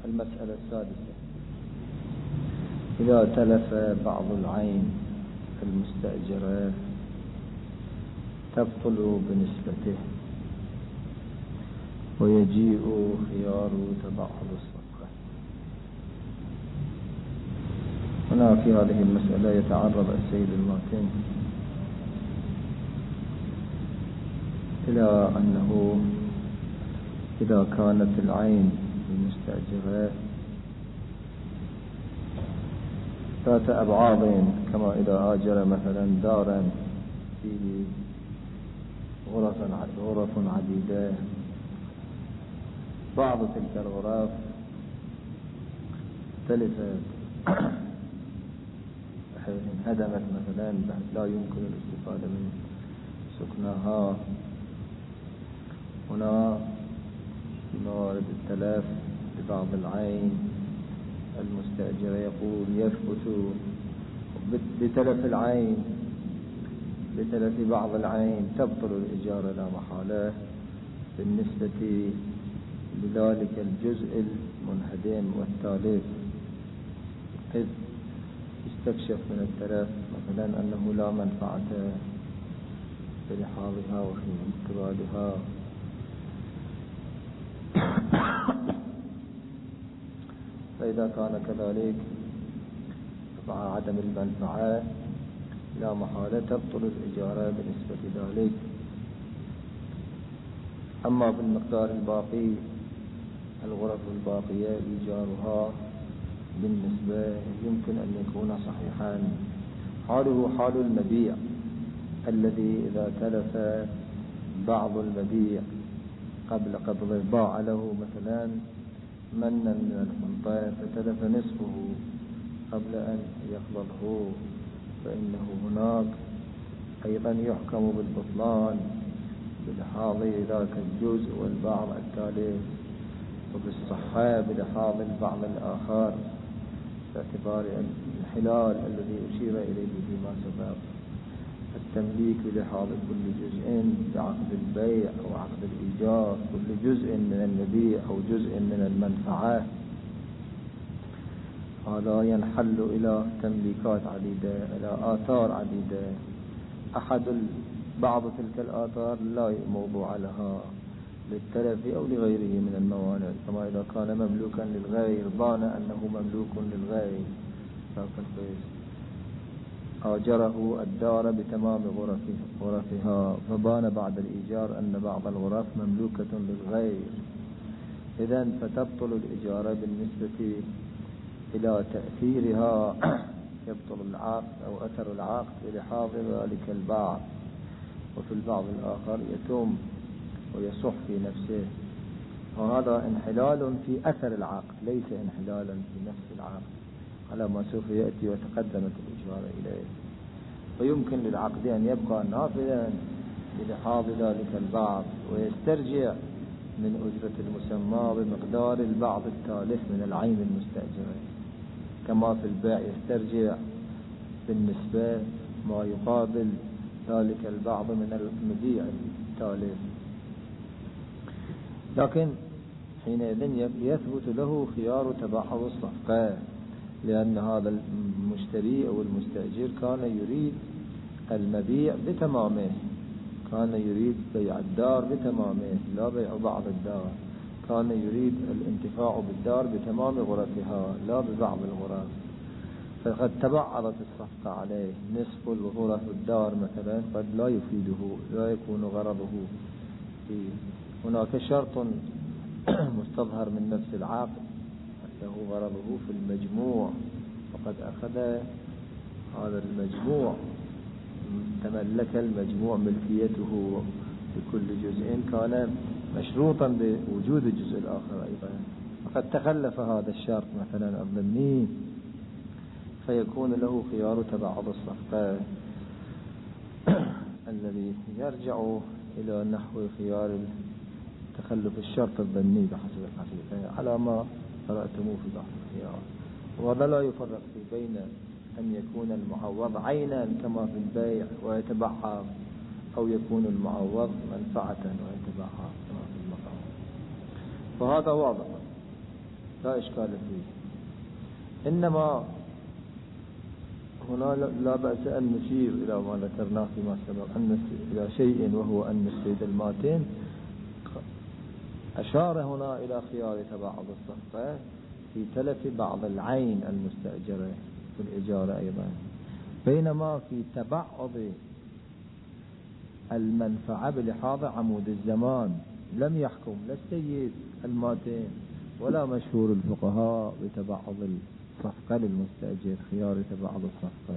المسألة السادسة: إذا تلف بعض العين المستأجرة تبطل بنسبته ويجيء خيار تبعض الصفقة. هنا في هذه المسألة يتعرض السيد الماتن إلى أنه إذا كانت العين المستأجرة ذات أبعاد، كما إذا آجر مثلا دارا فيه غرف عديدة، بعض تلك الغرف تلفت بحيث انهدمت مثلا بحيث لا يمكن الاستفادة من سكنها. هنا في موارد التلف لبعض العين المستأجرة يقول يثبت بتلف العين، بتلف بعض العين تبطل الإجارة لا محالة بالنسبة لذلك الجزء المنهدم والتالف، إذ يستكشف من التلف مثلا أنه لا منفعة في لحاظها وفي انقباضها. فإذا كان كذلك مع عدم المنفعة لا محالة تبطل الإجارة بنسبة ذلك. أما بالمقدار الباقي الغرف الباقية إيجارها بالنسبة يمكن أن يكون صحيحا. حاله حال المبيع الذي إذا تلف بعض المبيع قبل قبضه، باع له مثلا منا من الخنطة فتلف نصفه قبل أن يقبضه، فإنه هناك أيضا يحكم بالبطلان بلحاظ ذاك الجزء والبعض التالف، وبالصحة بلحاظ البعض الآخر باعتبار الانحلال الذي أشير إليه فيما سبق، التمليك بلحاظ كل جزء بعقد البيع أو عقد الإيجار، كل جزء من المبيع أو جزء من المنفعة، هذا ينحل إلى تمليكات عديدة، إلى آثار عديدة. بعض تلك الآثار لا موضوع لها للتلف أو لغيره من الموانع، كما إذا كان مملوكا للغير بان أنه مملوك للغير آجره الدار بتمام غرفها فبان بعد الإيجار أن بعض الغرف مملوكة للغير، إذن فتبطل الإجارة بالنسبة إلى تأثيرها، يبطل العقد أو أثر العقد للحاظ ذلك البعض، وفي البعض الآخر يتم ويصح في نفسه، وهذا انحلال في أثر العقد ليس انحلالا في نفس العقد على ما سوف يأتي وتقدمت الإشارة إليه. ويمكن للعقد أن يبقى نافذا للحاظ ذلك البعض ويسترجع من أجرة المسمى بمقدار البعض التالف من العين المستأجرة، كما في البيع يسترجع بالنسبة ما يقابل ذلك البعض من المبيع التالف. لكن حينئذ يثبت له خيار تبعض الصفقة، لأن هذا المشتري أو المستأجر كان يريد المبيع بتمامه، كان يريد بيع الدار بتمامه لا بيع بعض الدار، كان يريد الانتفاع بالدار بتمام غرفها لا ببعض الغرف، فقد تبعضت الصفقة عليه. نصف الغرف الدار مثلا قد لا يفيده، لا يكون غرضه فيه. هناك شرط مستظهر من نفس العقد له غرضه في المجموع، وقد أخذ هذا المجموع تملك المجموع ملكيته بكل جزء كان مشروطا بوجود الجزء الآخر أيضا، وقد تخلف هذا الشرط مثلا الضمني، فيكون له خيار تبعض الصفقة الذي يرجع إلى نحو خيار تخلف الشرط الضمني بحسب الحقيقة على ما قرأتموه في بحث الخيار. وهذا لا يفرق في بين أن يكون المعوض عينا كما في البيع ويتبعها، أو يكون المعوض منفعة ويتبعها كما في المقام، فهذا واضح. لا إشكال فيه. إنما هنا لا بأس أن نشير إلى ما ذكرناه فيما سبق إلى شيء، وهو أن السيد الماتن أشار هنا إلى خيار تباعد الصفقة في تلف بعض العين المستأجرة في الإجارة أيضا، بينما في تبعض المنفعة بلحاظ عمود الزمان لم يحكم لا السيد الماتن ولا مشهور الفقهاء بتبعض الصفقة للمستأجر، خيار تبعض الصفقة،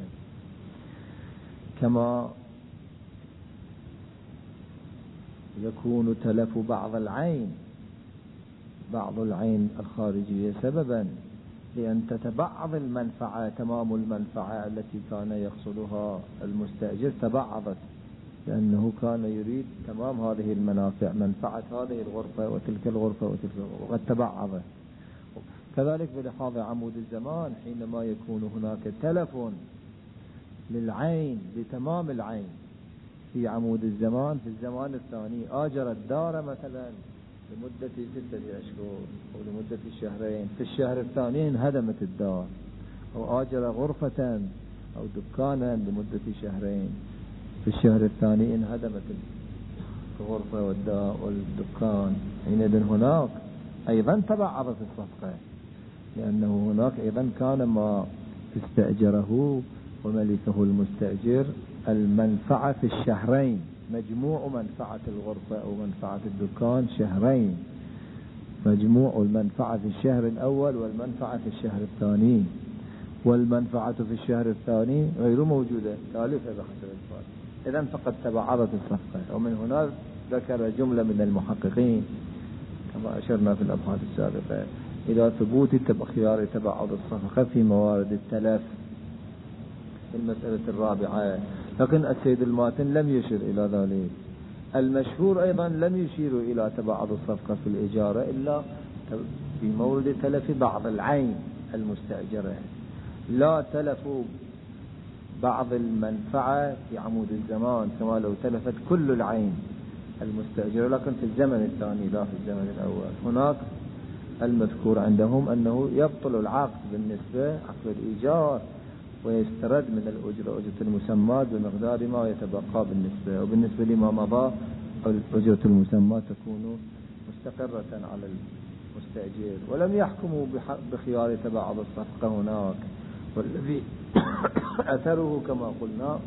كما يكون تلف بعض العين الخارجية سببا لأن تتبعض المنفعة، تمام المنفعة التي كان يقصدها المستأجر تبعضت، لأنه كان يريد تمام هذه المنافع، منفعة هذه الغرفة وتلك الغرفة وتلك الغرفة، وقد تبعضت. كذلك بلحاظ عمود الزمان حينما يكون هناك تلف للعين بتمام العين في عمود الزمان، في الزمان الثاني آجر الدار مثلا لمدة 6 أشهر أو لمدة شهرين، في الشهر الثاني انهدمت الدار، أو آجر غرفة أو دكانا لمدة شهرين، في الشهر الثاني انهدمت الغرفة والدكان، حينئذ هناك أيضا تبعضت الصفقة، لأنه هناك أيضا كان ما استأجره وملكه المستأجر المنفعة في الشهرين، مجموع منفعة الغرفة أو منفعة الدكان شهرين، مجموع المنفعة في الشهر الأول والمنفعة في الشهر الثاني، والمنفعة في الشهر الثاني غير موجودة ثالثة بحسب الفارق، إذن فقد تبعضت الصفقة. ومن هنا ذكر جملة من المحققين كما أشرنا في الأبحاث السابقة إلى ثبوت خيار تبعض الصفقة في موارد التلف في المسألة الرابعة، لكن السيد الماتن لم يشر إلى ذلك. المشهور أيضا لم يشير إلى تبعض الصفقة في الإجارة إلا في مورد تلف بعض العين المستأجرة، لا تلف بعض المنفعة في عمود الزمان كما لو تلفت كل العين المستأجرة، لكن في الزمن الثاني لا في الزمن الأول. هناك المذكور عندهم أنه يبطل العقد بالنسبة عقد الإيجار ويسترد من الأجرة أجرة المسمى بمقدار ما يتبقى بالنسبة، وبالنسبة لما مضى الأجرة المسمى تكون مستقرة على المستأجر. ولم يحكموا بخيار تبعض الصفقة هناك، والذي أثره كما قلنا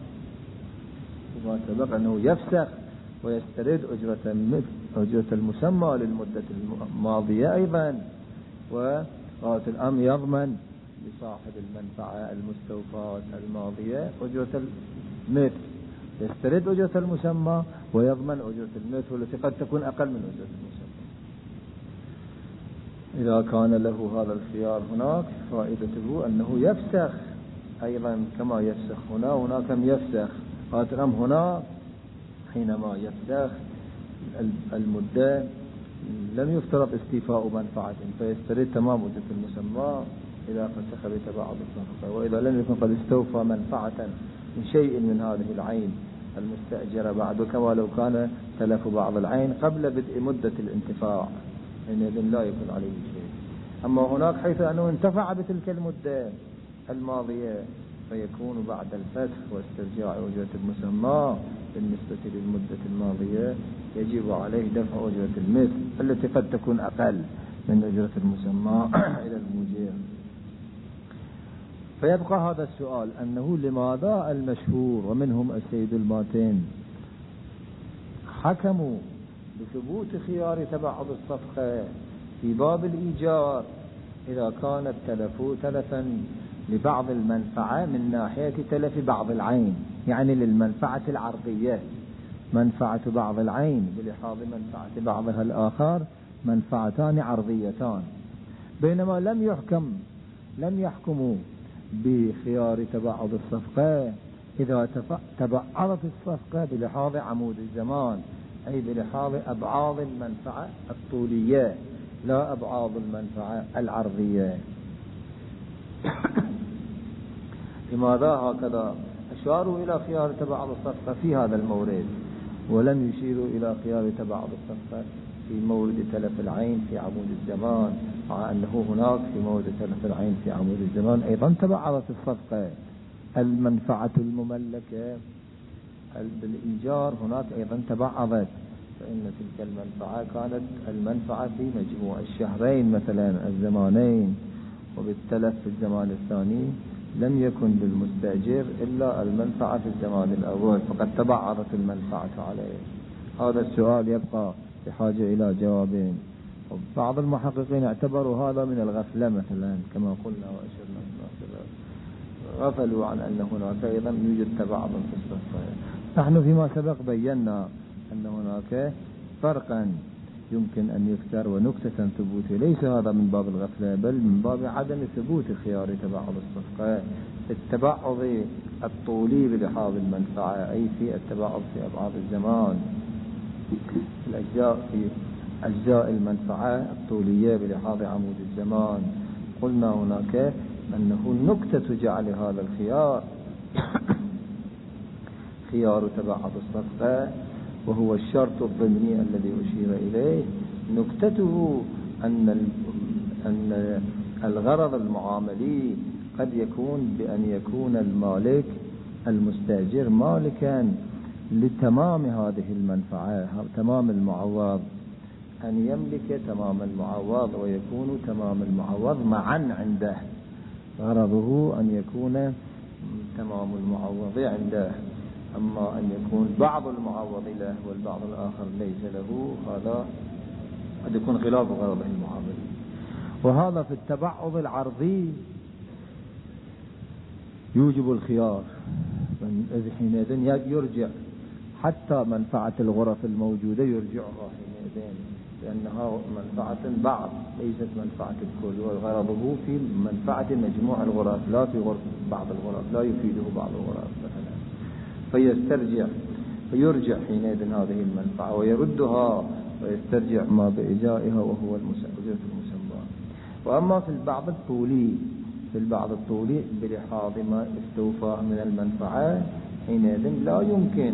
وما سبق أنه يفسخ ويسترد أجرة المسمى للمدة الماضية أيضا، وقالت الأمر يضمن لصاحب المنفعة المستوفاة الماضية أجرة المثل، يسترد أجرة المسمى ويضمن أجرة المثل والتي قد تكون أقل من أجرة المسمى. إذا كان له هذا الخيار هناك فائدته أنه يفسخ أيضا كما يفسخ هنا كم يفسخ. قالت الأمر هنا حينما يفسخ المدة لم يفترض استيفاء منفعة فيسترد تمام أجرة المسمى إذا فسخ بتبعض الصفقة، وإذا لم يكن قد استوفى منفعة من شيء من هذه العين المستأجرة بعد، كما لو كان تلف بعض العين قبل بدء مدة الانتفاع حينئذ لا يكون عليه شيء. أما هناك حيث أنه انتفع بتلك المدة الماضية فيكون بعد الفسخ واسترجاع أجرة المسمى بالنسبة للمدة الماضية يجب عليه دفع أجرة المثل التي قد تكون أقل من أجرة المسمى إلى المجير. فيبقى هذا السؤال أنه لماذا المشهور ومنهم السيد الماتن حكموا بثبوت خيار تبعض الصفقة في باب الإيجار إذا كان التلف تلفا لبعض المنفعة من ناحية تلف بعض العين، يعني للمنفعة العرضية منفعة بعض العين بلحاظ منفعة بعضها الآخر منفعتان عرضيتان، بينما لم يحكموا بخيار تبعض الصفقة إذا تبعضت الصفقة بلحاظ عمود الزمان، أي بلحاظ أبعاض المنفعة الطولية لا أبعاض المنفعة العرضية. لماذا هكذا أشاروا إلى خيار تبعض الصفقة في هذا المورد ولم يشيروا إلى خيار تبعض الصفقة في مورد تلف العين في عمود الزمان، مع أنه هناك في مورد تلف العين في عمود الزمان أيضا تبعضت الصفقة. المنفعة المملكة بالإيجار هناك أيضا تبعضت، فإن تلك المنفعة كانت المنفعة في مجموع الشهرين مثلا الزمانين، وبالتلف في الزمان الثاني لم يكن للمستأجر إلا المنفعة في الزمان الأول، فقد تبعضت المنفعة عليه. هذا السؤال يبقى بحاجة إلى جوابين. وبعض المحققين اعتبروا هذا من الغفلة مثلا، كما قلنا وأشرنا غفلوا عن أن هناك أيضا يوجد تبعض في الصفقة. نحن فيما سبق بينا أن هناك فرقا يمكن أن يذكر ونكتة ثبوته، ليس هذا من باب الغفلة بل من باب عدم ثبوت خيار تبعض الصفقة. التبعض الطولي بلحاظ المنفعة، أي في التبعض في أبعاد الزمان، الأجزاء في أجزاء المنفعة الطولية بلحاظ عمود الزمان. قلنا هناك أنه نكتة جعل هذا الخيار خيار تبعض الصفقة، وهو الشرط الضمني الذي أشير إليه. نكتته أن الغرض المعاملي قد يكون بأن يكون المالك المستأجر مالكا لتمام هذه المنفعة، تمام المعوض، أن يملك تمام المعوض ويكون تمام المعوض معا عنده. غرضه أن يكون تمام المعوض عنده، أما أن يكون بعض المعوض له والبعض الآخر ليس له، هذا قد يكون خلاف غرضه المعاملي. وهذا في التبعض العرضي يوجب الخيار، حينئذ يرجع حتى منفعة الغرف الموجودة يرجعها حينئذ، لأنها منفعة بعض ليست منفعة الكل، وغرضه في منفعة مجموع الغرف لا في بعض الغرف، لا يفيده بعض الغرف مثلا، فيسترجع فيرجع حينئذ هذه المنفعة ويردها ويسترجع ما بإجائها وهو أجرة المسمى. وأما في البعض الطولي بلحاظ ما استوفاه من المنفعة، حينئذ لا يمكن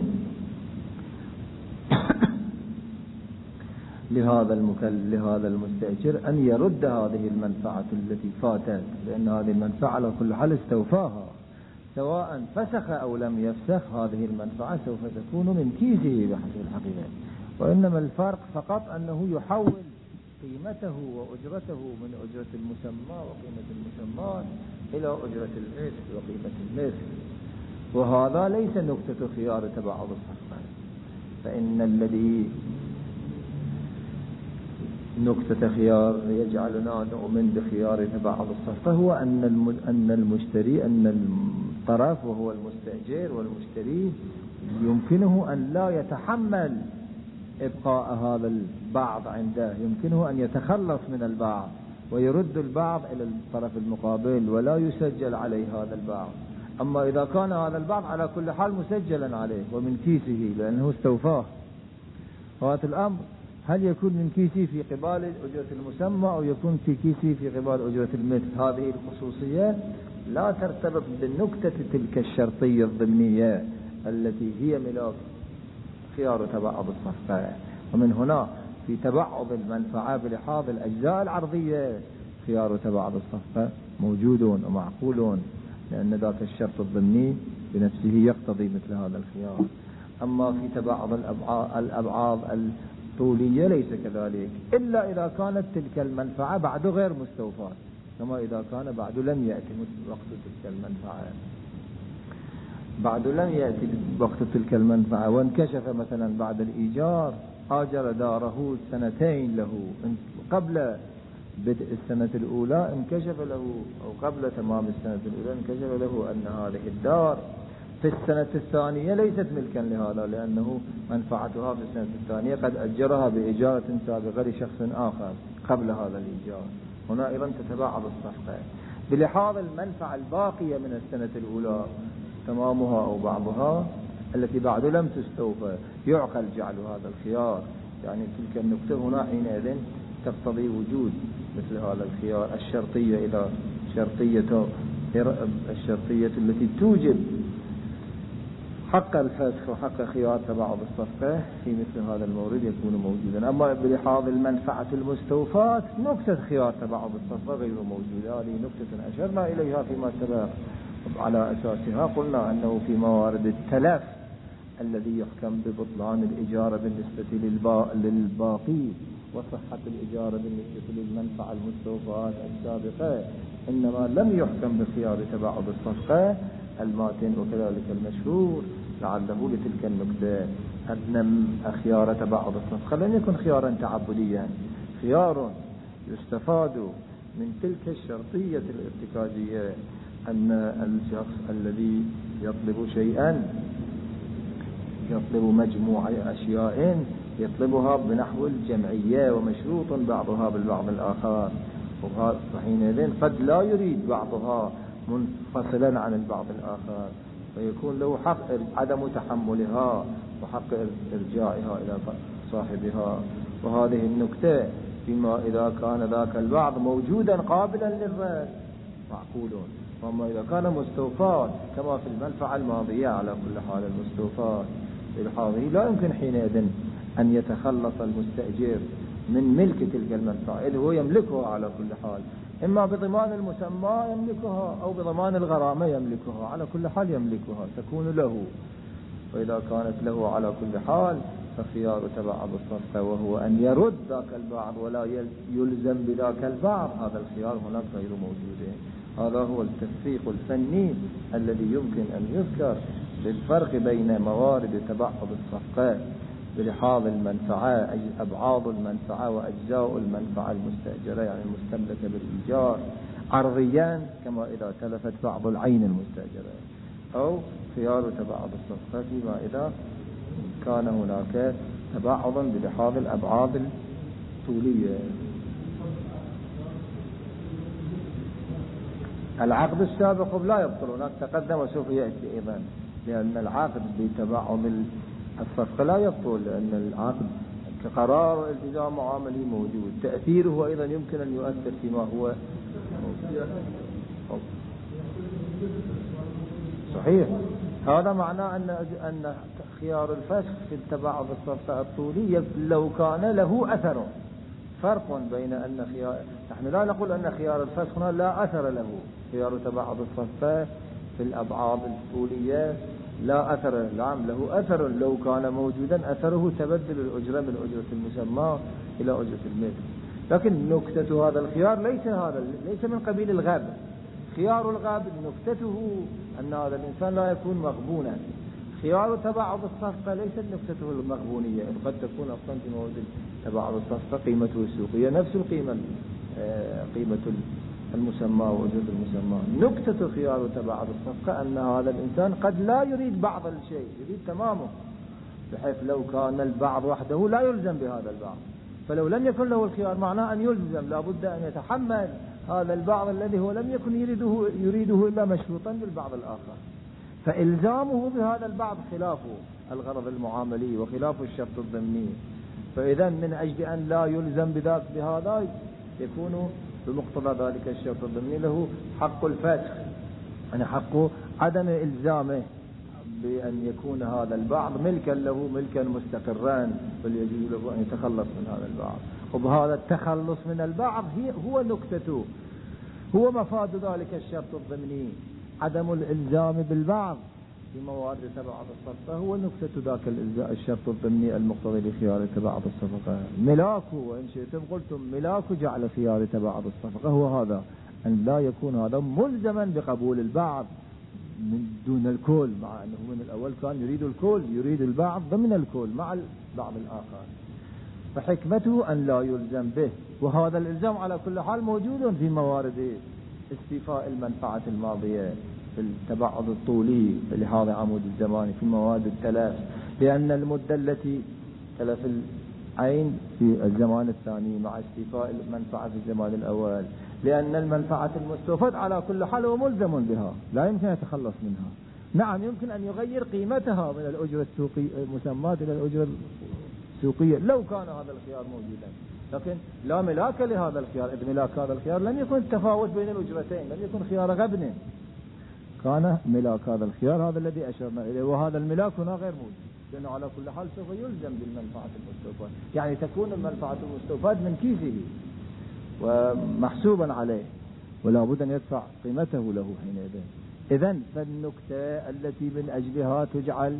لهذا المستأجر أن يرد هذه المنفعة التي فاتت، لأن هذه المنفعة على كل حال استوفاها، سواء فسخ أو لم يفسخ هذه المنفعة سوف تكون من كيسه بحسب الحقيقة. وإنما الفرق فقط أنه يحول قيمته وأجرته من أجرة المسمى وقيمة المسمى إلى أجرة المثل وقيمة المثل، وهذا ليس نكتة خيار تبعض الصفقة. فإن الذي نكتة خيار يجعلنا نؤمن بخيار تبعض الصفقة هو أن المشتري، أن الطرف وهو المستأجر والمشتري يمكنه أن لا يتحمل إبقاء هذا البعض عنده، يمكنه أن يتخلص من البعض ويرد البعض إلى الطرف المقابل ولا يسجل عليه هذا البعض. أما إذا كان هذا البعض على كل حال مسجلا عليه ومن كيسه لأنه استوفاه، وهذا الأمر هل يكون من كيسي في قبال أجرة المسمى أو يكون في كيسي في قبال أجرة المثل، هذه الخصوصية لا ترتبط بالنكتة تلك الشرطية الضمنية التي هي ملاك خيار تبعض الصفقة. ومن هنا في تبعض المنفعة بلحاظ الأجزاء العرضية خيار تبعض الصفقة موجود ومعقول، لأن ذاك الشرط الضمني بنفسه يقتضي مثل هذا الخيار. أما في تبعض الأبعاض الطولية ليس كذلك، إلا إذا كانت تلك المنفعة بعد غير مستوفاة، كما إذا كان بعد لم يأتي وقت تلك المنفعة، بعد لم يأتي وقت تلك المنفعة وانكشف مثلا بعد الإيجار، آجر داره سنتين له، قبل بدء السنة الأولى انكشف له، أو قبل تمام السنة الأولى انكشف له أن هذه الدار في السنة الثانية ليست ملكا لهذا، لأنه منفعتها في السنة الثانية قد أجرها بإجارة سابقة لشخص آخر قبل هذا الإيجار. هنا أيضا تتباعد الصفقة بلحاظ المنفعة الباقية من السنة الأولى تمامها أو بعضها التي بعد لم تستوفى، يعقل جعل هذا الخيار. يعني تلك النكتة هنا حينئذ تقتضي وجود مثل هذا الخيار الشرطية، إذا الشرطية التي توجب حق الفسخ وحق خيار تبعض الصفقة في مثل هذا المورد يكون موجودا. أما بلحاظ المنفعة المستوفاة نكتة خيار تبعض الصفقة غير موجودة. هذه نكتة أشرنا إليها فيما سبق. على أساسها قلنا أنه في موارد التلف الذي يحكم ببطلان الإجارة بالنسبة للباقي وصحة الإجارة بالنسبة للمنفعة المستوفاة السابقة، إنما لم يحكم بخيار تبعض الصفقة الماتن. وكذلك المشهور لعله لتلك النكتة أن خيار تبعض الصفقة لم يكن خيارا تعبديا، خيار يستفاد من تلك الشرطية الارتكازية أن الشخص الذي يطلب شيئا يطلب مجموعة أشياء يطلبها بنحو الجمعية ومشروط بعضها بالبعض الآخر، وحينئذ قد لا يريد بعضها منفصلا عن البعض الآخر، فيكون له حق عدم تحملها وحق إرجاعها إلى صاحبها. وهذه النكتة فيما إذا كان ذاك البعض موجودا قابلا للرد معقول. وما إذا كان مستوفى كما في المنفعة الماضية على كل حال المستوفى بالحاضر لا يمكن حينئذ أن يتخلص المستأجر من ملك تلك المنفعة إذ هو يملكها على كل حال، إما بضمان المسمى يملكها أو بضمان الغرامة يملكها، على كل حال يملكها تكون له. وإذا كانت له على كل حال فخيار تبعض الصفقة وهو أن يرد ذاك البعض ولا يلزم بذاك البعض، هذا الخيار هناك غير موجود. هذا هو التفريق الفني الذي يمكن أن يذكر للفرق بين موارد تبعض الصفقات بلحاظ المنفعة أي أبعاض المنفعة وأجزاء المنفعة المستأجرة يعني المستملكة بالإيجار عرضيا كما إذا تلفت بعض العين المستأجرة، أو خيار تبعض الصفقة فيما إذا كان هناك تبعض بلحاظ الأبعاض الطولية. العقد السابق لا يبطل، هناك تقدم وسوف يأتي أيضا، لأن العقد بتبعض الصفقة لا يبطل، لأن العقد كقرار والتزام معاملي موجود، تأثيره أيضا يمكن أن يؤثر فيما هو صحيح. هذا معناه أن خيار الفسخ في تبعض الصفقة الطولية لو كان له أثر. فرق بين أن خيار، نحن لا نقول أن خيار الفسخ هنا لا أثر له، خيار تبعض الصفقة في الأبعاض الطولية لا أثر، نعم له أثر لو كان موجودا، أثره تبدل الأجرة من أجرة المسمى إلى أجرة الملك. لكن نكتة هذا الخيار ليس من قبيل الغاب. خيار الغاب نكتته أن هذا الإنسان لا يكون مغبونا. خيار تبعض الصفقة ليست نكتته المغبونية، قد تكون أصلا في موجود تبعض الصفقة قيمته السوقية نفس القيمة، قيمة المسمى وأجرة المسمى. نكتة خيار تبعض الصفقة أن هذا الإنسان قد لا يريد بعض الشيء، يريد تمامه، بحيث لو كان البعض وحده لا يلزم بهذا البعض، فلو لم يكن له الخيار معناه أن يلزم، لابد أن يتحمل هذا البعض الذي هو لم يكن يريده إلا مشروطا بالبعض الآخر. فإلزامه بهذا البعض خلاف الغرض المعاملي وخلاف الشرط الضمني. فإذا من أجل أن لا يلزم بهذا يكون بمقتضى ذلك الشرط الضمني له حق الفسخ، يعني حق عدم إلزامه بأن يكون هذا البعض ملكا له، ملكا مستقرا، بل يجوز له أن يتخلص من هذا البعض. وبهذا التخلص من البعض هو نكتته، هو مفاد ذلك الشرط الضمني، عدم الإلزام بالبعض في موارد تبعض الصفقة هو نكتة ذاك الشرط الضمني المقتضي لخيار تبعض الصفقة. ملاكه وإن شئتم قلتم ملاك جعل خيار تبعض الصفقة هو هذا، أن لا يكون هذا ملزما بقبول البعض من دون الكل، مع أنه من الأول كان يريد الكل، يريد البعض ضمن الكل مع البعض الآخر، فحكمته أن لا يلزم به. وهذا الإلزام على كل حال موجود في موارد استيفاء المنفعة الماضية في التبعض الطولي لهذا عمود الزمان في مواد التلف، لأن المدة التي تلف العين في الزمان الثاني مع استيفاء المنفعة في الزمان الأول، لأن المنفعة المستوفاة على كل حال هو ملزم بها لا يمكن يتخلص منها. نعم يمكن أن يغير قيمتها من الأجرة السوقية المسماة إلى الأجرة السوقية لو كان هذا الخيار موجودا، لكن لا ملاك لهذا الخيار، إذ ملاك هذا الخيار لم يكن التفاوت بين الأجرتين، لم يكن خيار غبن، كان ملاك هذا الخيار هذا الذي أشرنا إليه، وهذا الملاك هنا غير موجود، لأنه على كل حال سوف يلزم بالمنفعة المستوفاة، يعني تكون المنفعة المستوفاة من كيسه ومحسوبا عليه، ولا بد أن يدفع قيمته له حينئذ. إذن فالنكتة التي من أجلها تجعل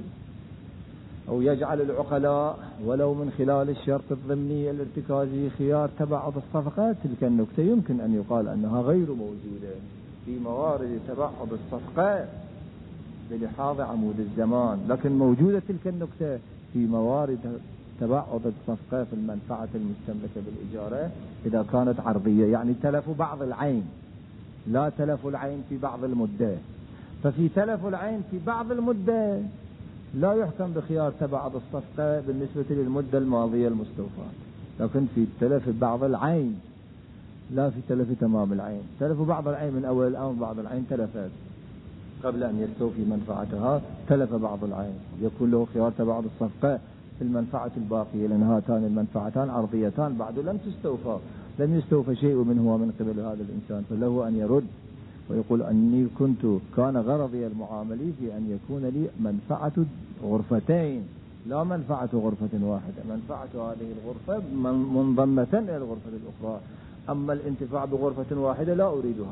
أو يجعل العقلاء ولو من خلال الشرط الضمني الارتكازي خيار تبعض الصفقات، تلك النكتة يمكن أن يقال أنها غير موجودة في موارد تبعض الصفقات بلحاظ عمود الزمان، لكن موجودة تلك النكتة في موارد تبعض الصفقة في المنفعة المستملكة بالإجارة إذا كانت عرضية، يعني تلف بعض العين لا تلف العين في بعض المدة. ففي تلف العين في بعض المدة لا يحكم بخيار تبعض الصفقة بالنسبة للمدة الماضية المستوفاة، لكن في تلف بعض العين لا في تلف تمام العين. تلف بعض العين من أول الأمر، بعض العين تلفت قبل أن يستوفي منفعتها، تلف بعض العين، يكون له خيار تبعض الصفقة في المنفعة الباقية، لأن هاتان المنفعتان عرضيتان بعد لم تستوفى، لم يستوفى شيء منهما من قبل هذا الإنسان، فله أن يرد ويقول أني كان غرضي المعاملي في أن يكون لي منفعة غرفتين لا منفعة غرفة واحدة، منفعة هذه الغرفة منضمة إلى الغرفة الأخرى، أما الانتفاع بغرفة واحدة لا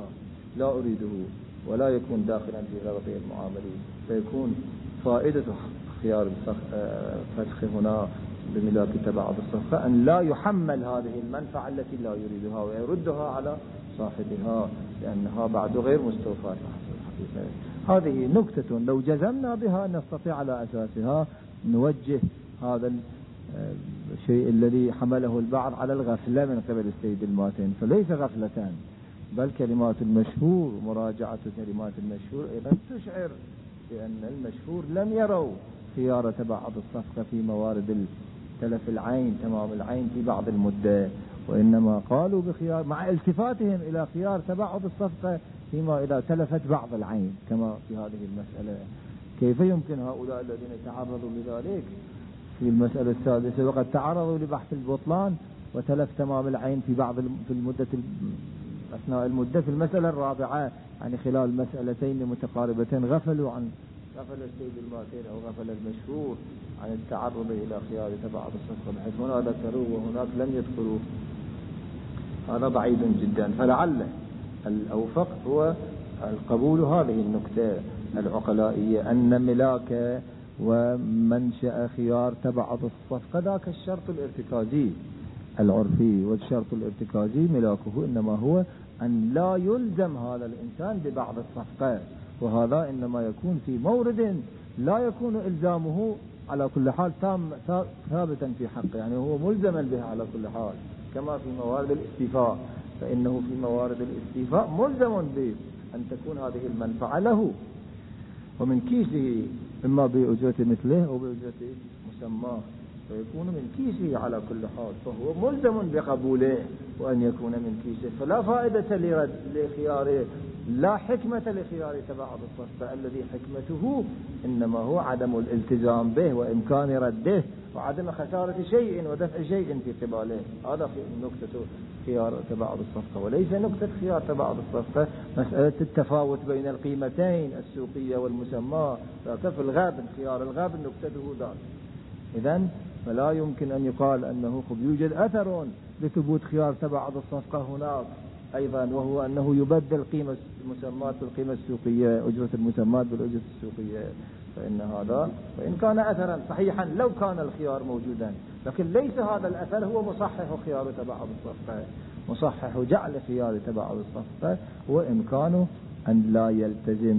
أريده ولا يكون داخلا في غرضي المعاملي، فيكون فائدة خيار الفسخ هنا بملاك تبعض الصفقة أن لا يحمل هذه المنفعة التي لا يريدها ويردها على صاحبها، لأنها بعد غير مستوفاة الحقيقة. هذه نكتة لو جزمنا بها نستطيع على أساسها نوجه هذا الشيء الذي حمله البعض على الغفلة من قبل السيد الماتين، فليس غفلتان بل كلمات المشهور، مراجعة كلمات المشهور أيضا تشعر بأن المشهور لم يروا خيار تبعض الصفقة في موارد تلف العين تمام العين في بعض المدة، وإنما قالوا بخيار مع التفاتهم إلى خيار تبعض الصفقة فيما إذا تلفت بعض العين كما في هذه المسألة. كيف يمكن هؤلاء الذين تعرضوا لذلك في المسألة السادسة وقد تعرضوا لبحث البطلان وتلف تمام العين في المدة أثناء المدة في المسألة الرابعة، يعني خلال مسألتين متقاربتين غفل السيد الماتين أو غفل المشهور عن التعرض إلى خيار تبعض الصفقة، بحيث هنا ذكروا وهناك لم يذكروا، هذا بعيد جدا. فلعل الأوفق هو القبول هذه النكتة العقلائية أن ملاك ومنشأ خيار تبعض الصفقة ذاك الشرط الارتكازي العرفي، والشرط الارتكازي ملاكه إنما هو أن لا يلزم هذا الإنسان ببعض الصفقة، وهذا إنما يكون في مورد لا يكون إلزامه على كل حال ثابتا في حقه، يعني هو ملزما بها على كل حال، كما في موارد الاستيفاء، فإنه في موارد الاستيفاء ملزم بأن تكون هذه المنفعة له ومن كيسه، إما بأجرة مثله أو بأجرة مسماه، فيكون من كيسه على كل حال، فهو ملزم بقبوله وأن يكون من كيسه، فلا فائدة لخياره، لا حكمة لخيار تبعض الصفقة الذي حكمته إنما هو عدم الالتزام به وإمكان رده وعدم خسارة شيء ودفع شيء في قباله. هذا نكتة خيار تبعض الصفقة، وليس نكتة خيار تبعض الصفقة مسألة التفاوت بين القيمتين السوقية والمسمى، فكف الغابن خيار الغابن نكتته ذات. إذن فلا يمكن أن يقال أنه يوجد أثر لثبوت خيار تبعض الصفقة هناك أيضا، وهو أنه يبدل قيمة المسمات بالقيمة السوقية، أجرة المسمات بالأجرة السوقية، فإن هذا وإن كان أثرا صحيحا لو كان الخيار موجودا، لكن ليس هذا الأثر هو مصحح خيار تبعض الصفقة. مصحح جعل خيار تبعض الصفقة هو إمكانه أن لا يلتزم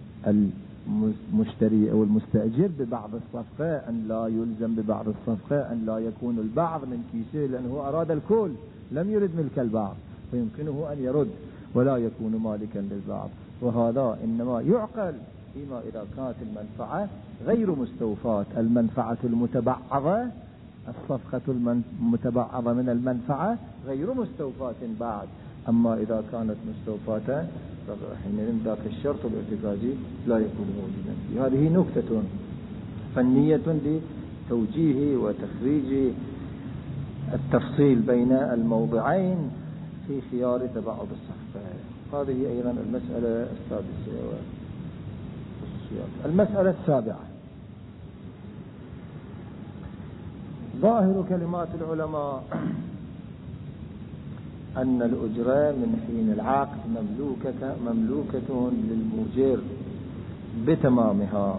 المشتري أو المستأجر ببعض الصفقة، أن لا يلزم ببعض الصفقة، أن لا يكون البعض من كيسه، لأنه أراد الكل لم يرد ملك البعض، فيمكنه أن يرد ولا يكون مالكا للبعض. وهذا إنما يعقل فيما إذا كانت المنفعة غير مستوفاة، المنفعة المتبعضة، الصفقة المتبعضة من المنفعة غير مستوفاة بعد. أما إذا كانت مستوفاة فحينئذ ذاك الشرط الارتكازي لا يكون موجودا. هذه نكتة فنية لتوجيه وتخريج التفصيل بين الموضعين في خيار تبعض الصفقة. هذه أيضا المسألة السادسة. المسألة السابعة: ظاهر كلمات العلماء أن الأجرة من حين العقد مملوكة للمؤجر بتمامها.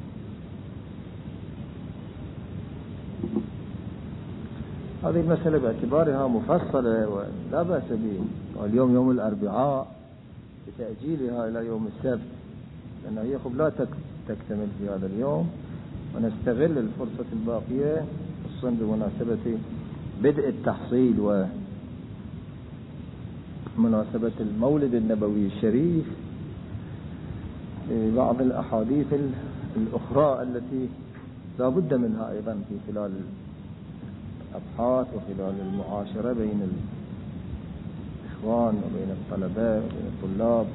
هذه المسألة باعتبارها مفصلة ولا بأس به، واليوم يوم الأربعاء بتأجيلها إلى يوم السبت، لأنه هي لا تكتمل في هذا اليوم، ونستغل الفرصة الباقية خصوصا بمناسبة بدء التحصيل ومناسبة المولد النبوي الشريف بعض الأحاديث الأخرى التي لا بد منها أيضا في خلال الأبحاث وخلال المعاشرة بين الإخوان وبين الطلبة وبين الطلاب.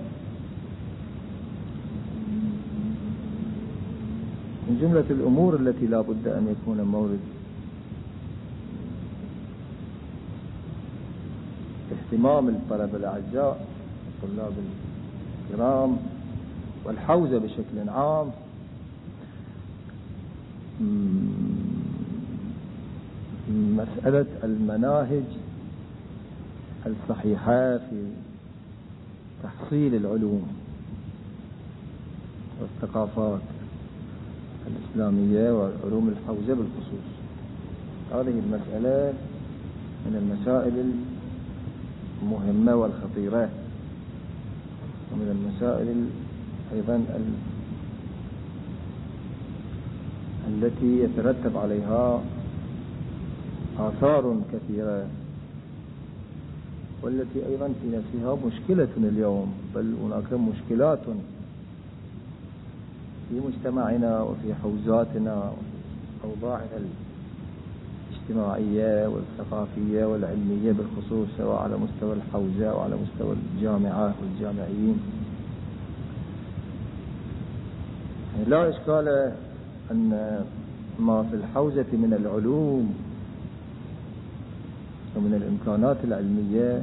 من جملة الأمور التي لا بد أن يكون مورد اهتمام الطلبة الأعزاء الطلاب الكرام والحوزة بشكل عام مسألة المناهج الصحيحة في تحصيل العلوم والثقافات الإسلامية وعلوم الحوزة بالخصوص. هذه المسألة من المسائل المهمة والخطيرة، ومن المسائل أيضا التي يترتب عليها آثار كثيرة، والتي أيضا في نفسها مشكلة اليوم، بل هناك مشكلات في مجتمعنا وفي حوزاتنا وفي أوضاعنا الاجتماعية والثقافية والعلمية بالخصوص، سواء على مستوى الحوزة أو على مستوى الجامعات والجامعيين. لا إشكال أن ما في الحوزة من العلوم ومن الإمكانات العلمية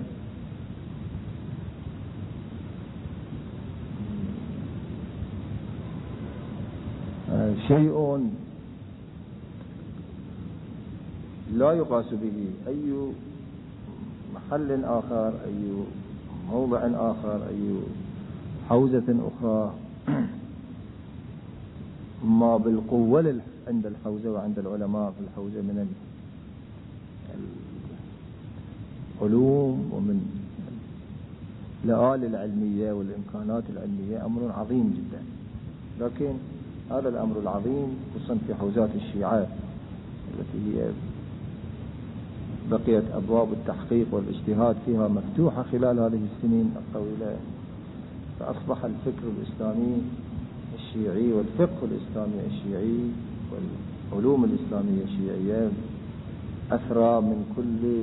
شيء لا يقاس به أي محل آخر، أي موضع آخر، أي حوزة أخرى. ما بالقوة عند الحوزة وعند العلماء في الحوزة من العلوم ومن الآلة العلمية والإمكانات العلمية أمر عظيم جدا. لكن هذا الأمر العظيم خصوصا في حوزات الشيعة التي هي بقيت أبواب التحقيق والاجتهاد فيها مفتوحة خلال هذه السنين الطويلة، فأصبح الفكر الإسلامي الشيعي والفقه الإسلامي الشيعي والعلوم الإسلامية الشيعية أثرى من كل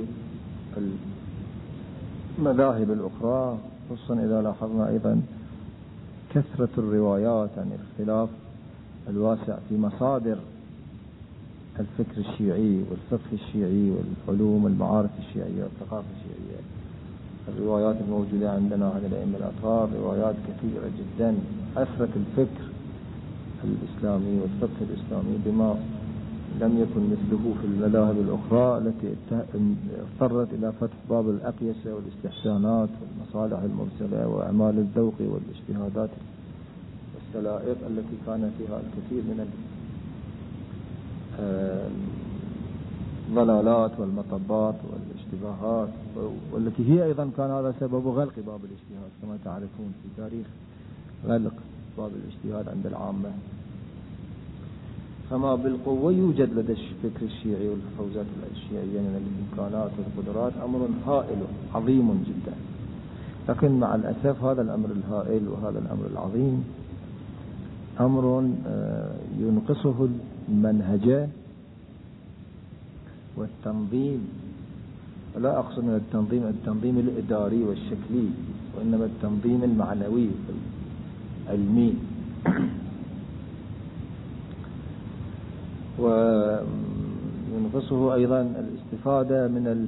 المذاهب الأخرى، خصوصا إذا لاحظنا أيضا كثرة الروايات عن الاختلاف الواسع في مصادر الفكر الشيعي والفقه الشيعي والعلوم والمعارف الشيعية والثقافة الشيعية. الروايات الموجودة عندنا عن الأئمة الأطهار روايات كثيرة جدا أثرت الفكر الإسلامي والفقه الإسلامي بما لم يكن مثله في المذاهب الأخرى التي اضطرت إلى فتح باب الأقيسة والاستحسانات والمصالح المرسلة وأعمال الذوق والاجتهادات والسلائق التي كان فيها الكثير من الضلالات والمطبات والاشتباهات، والتي هي أيضا كان هذا سبب غلق باب الاجتهاد كما تعرفون في تاريخ غلق باب الاجتهاد عند العامة. فما بالقوة يوجد لدى الفكر الشيعي والحوزات الشيعية من الإمكانات والقدرات أمر هائل عظيم جدا، لكن مع الأسف هذا الأمر الهائل وهذا الأمر العظيم أمر ينقصه المنهجة والتنظيم. ولا أقصد من التنظيم الإداري والشكلي، وإنما التنظيم المعنوي والعلمي. وينقصه أيضا الاستفادة من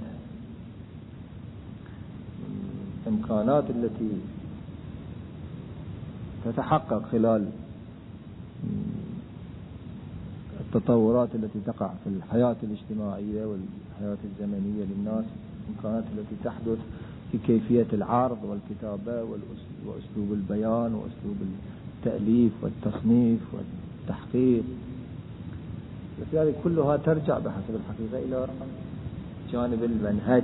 الإمكانات التي تتحقق خلال التطورات التي تقع في الحياة الاجتماعية والحياة الزمنية للناس، الإمكانات التي تحدث في كيفية العرض والكتابة وأسلوب البيان وأسلوب التأليف والتصنيف والتحقيق. لذلك كلها ترجع بحسب الحقيقة إلى جانب المنهج.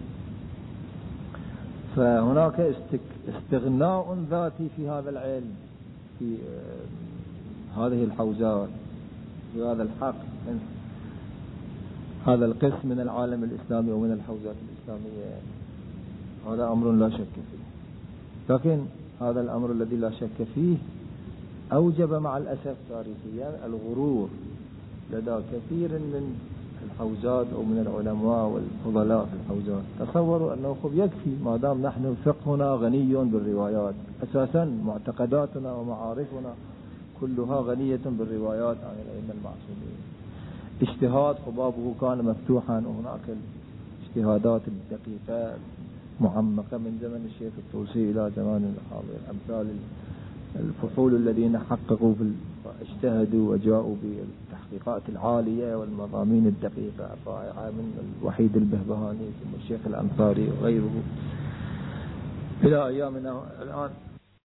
فهناك استغناء ذاتي في هذا العلم، في هذه الحوزات، في هذا الحق من هذا القسم من العالم الإسلامي ومن الحوزات الإسلامية. هذا أمر لا شك فيه، لكن هذا الأمر الذي لا شك فيه أوجب مع الأسف تاريخيا الغرور لدى كثير من الحوزات أو من العلماء والفضلاء في الحوزات. تصوروا أنه يكفي ما دام نحن فقهنا غني بالروايات، أساسا معتقداتنا ومعارفنا كلها غنية بالروايات عن الأئمة المعصومين. اجتهاد خبابه كان مفتوحا، وهناك الاجتهادات الدقيقة معمقة من زمن الشيخ الطوسي إلى زمان الحاضر، أمثال الفحول الذين حققوا اجتهدوا وجاءوا بالتحقيقات العالية والمضامين الدقيقة الرائعة من الوحيد البهبهاني ثم الشيخ الأنصاري وغيره إلى أيامنا الآن.